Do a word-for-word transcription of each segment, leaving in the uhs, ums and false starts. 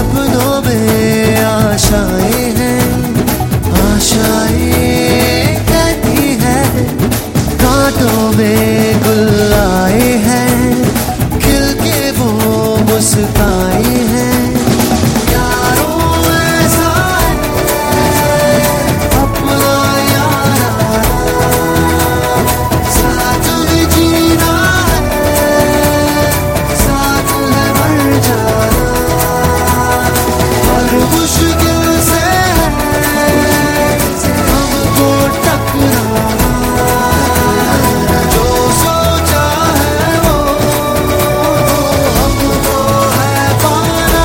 सपनों में आशाएं हैं, आशाएं कहती है कांटों में गुल आए हैं, खिल के वो मुस्काए हैं। यारों ऐसा है अपना यारा, साथ में जीना है, साथ है मर जाना। हर मुश्किल से हमको टकराना, जो सोचा है वो हमको है पाना।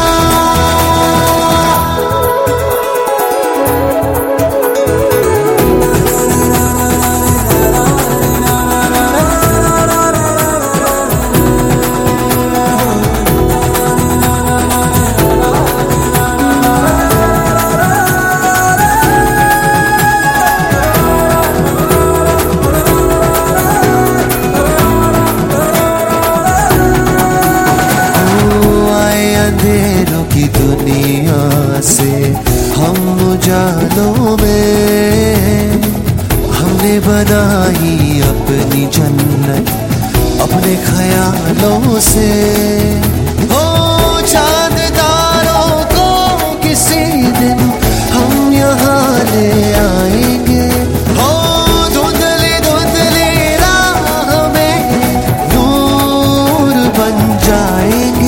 अंधेरों की दुनिया से हम उजालों में, हमने बनाई अपनी जन्नत अपने ख्यालों से। हो चांद तारों को किसी दिन हम यहाँ ले आएंगे, हो धुंधली धुंधली राह में नूर बन जाएंगे।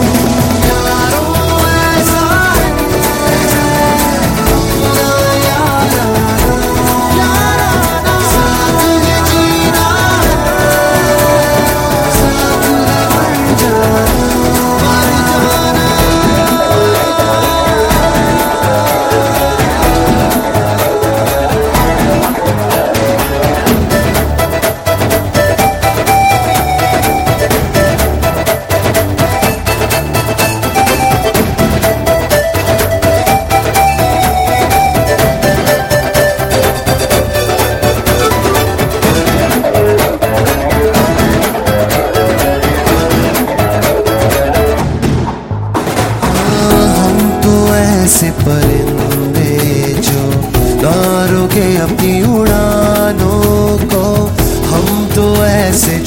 ऐसे परिंदे जो ना रुके अपनी उड़ानों को, हम तो ऐसे